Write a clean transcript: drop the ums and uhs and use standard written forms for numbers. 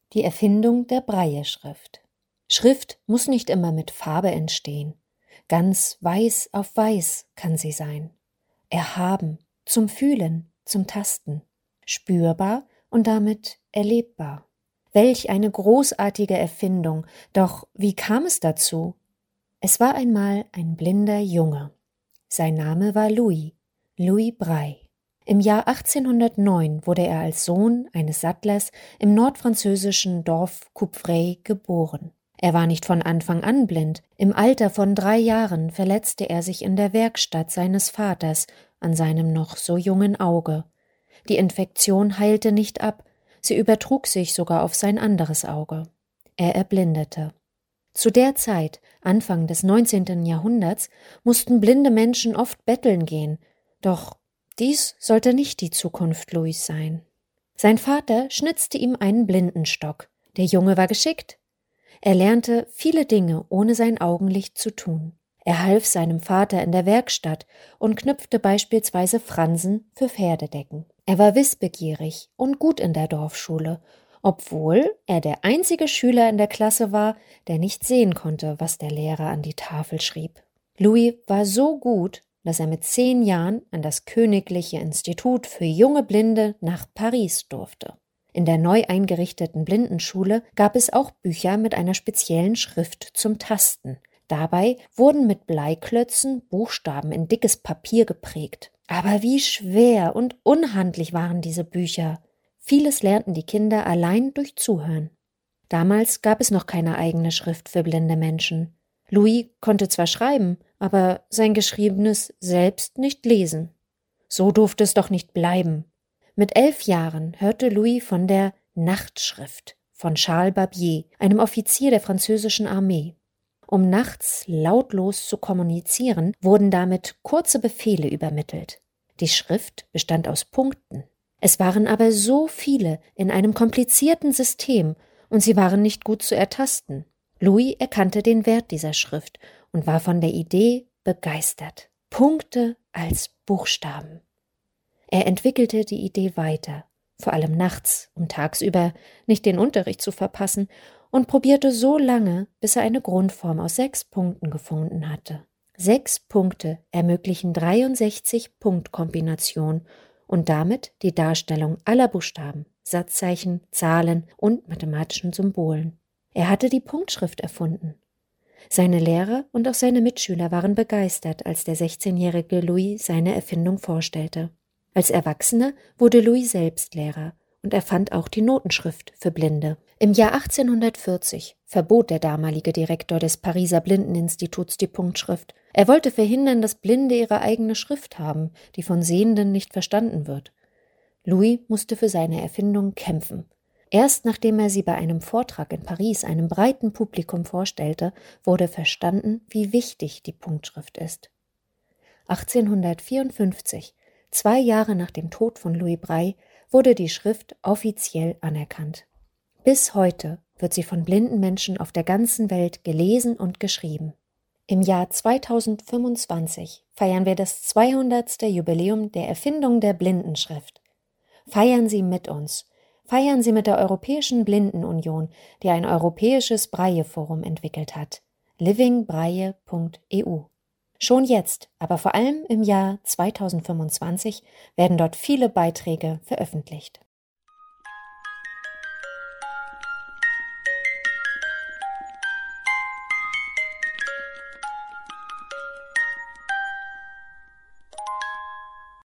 Die Erfindung der Brailleschrift. Schrift muss nicht immer mit Farbe entstehen. Ganz weiß auf weiß kann sie sein. Erhaben, zum Fühlen, zum Tasten. Spürbar und damit erlebbar. Welch eine großartige Erfindung, doch wie kam es dazu? Es war einmal ein blinder Junge. Sein Name war Louis Braille. Im Jahr 1809 wurde er als Sohn eines Sattlers im nordfranzösischen Dorf Couvrey geboren. Er war nicht von Anfang an blind. Im Alter von 3 Jahren verletzte er sich in der Werkstatt seines Vaters an seinem noch so jungen Auge. Die Infektion heilte nicht ab, sie übertrug sich sogar auf sein anderes Auge. Er erblindete. Zu der Zeit, Anfang des 19. Jahrhunderts, mussten blinde Menschen oft betteln gehen, doch dies sollte nicht die Zukunft Louis sein. Sein Vater schnitzte ihm einen Blindenstock. Der Junge war geschickt. Er lernte viele Dinge, ohne sein Augenlicht zu tun. Er half seinem Vater in der Werkstatt und knüpfte beispielsweise Fransen für Pferdedecken. Er war wissbegierig und gut in der Dorfschule, obwohl er der einzige Schüler in der Klasse war, der nicht sehen konnte, was der Lehrer an die Tafel schrieb. Louis war so gut, dass er mit 10 Jahren an das Königliche Institut für junge Blinde nach Paris durfte. In der neu eingerichteten Blindenschule gab es auch Bücher mit einer speziellen Schrift zum Tasten. Dabei wurden mit Bleiklötzen Buchstaben in dickes Papier geprägt. Aber wie schwer und unhandlich waren diese Bücher. Vieles lernten die Kinder allein durch Zuhören. Damals gab es noch keine eigene Schrift für blinde Menschen. Louis konnte zwar schreiben, aber sein Geschriebenes selbst nicht lesen. So durfte es doch nicht bleiben. Mit 11 Jahren hörte Louis von der Nachtschrift von Charles Babbage, einem Offizier der französischen Armee. Um nachts lautlos zu kommunizieren, wurden damit kurze Befehle übermittelt. Die Schrift bestand aus Punkten. Es waren aber so viele in einem komplizierten System und sie waren nicht gut zu ertasten. Louis erkannte den Wert dieser Schrift und war von der Idee begeistert. Punkte als Buchstaben. Er entwickelte die Idee weiter, vor allem nachts, um tagsüber nicht den Unterricht zu verpassen, und probierte so lange, bis er eine Grundform aus 6 Punkten gefunden hatte. 6 Punkte ermöglichen 63 Punktkombinationen und damit die Darstellung aller Buchstaben, Satzzeichen, Zahlen und mathematischen Symbolen. Er hatte die Punktschrift erfunden. Seine Lehrer und auch seine Mitschüler waren begeistert, als der 16-jährige Louis seine Erfindung vorstellte. Als Erwachsener wurde Louis selbst Lehrer und erfand auch die Notenschrift für Blinde. Im Jahr 1840 verbot der damalige Direktor des Pariser Blindeninstituts die Punktschrift. Er wollte verhindern, dass Blinde ihre eigene Schrift haben, die von Sehenden nicht verstanden wird. Louis musste für seine Erfindung kämpfen. Erst nachdem er sie bei einem Vortrag in Paris einem breiten Publikum vorstellte, wurde verstanden, wie wichtig die Punktschrift ist. 1854, 2 Jahre nach dem Tod von Louis Braille, wurde die Schrift offiziell anerkannt. Bis heute wird sie von blinden Menschen auf der ganzen Welt gelesen und geschrieben. Im Jahr 2025 feiern wir das 200. Jubiläum der Erfindung der Blindenschrift. Feiern Sie mit uns. Feiern Sie mit der Europäischen Blindenunion, die ein europäisches Braille-Forum entwickelt hat. livingbraille.eu. Schon jetzt, aber vor allem im Jahr 2025, werden dort viele Beiträge veröffentlicht.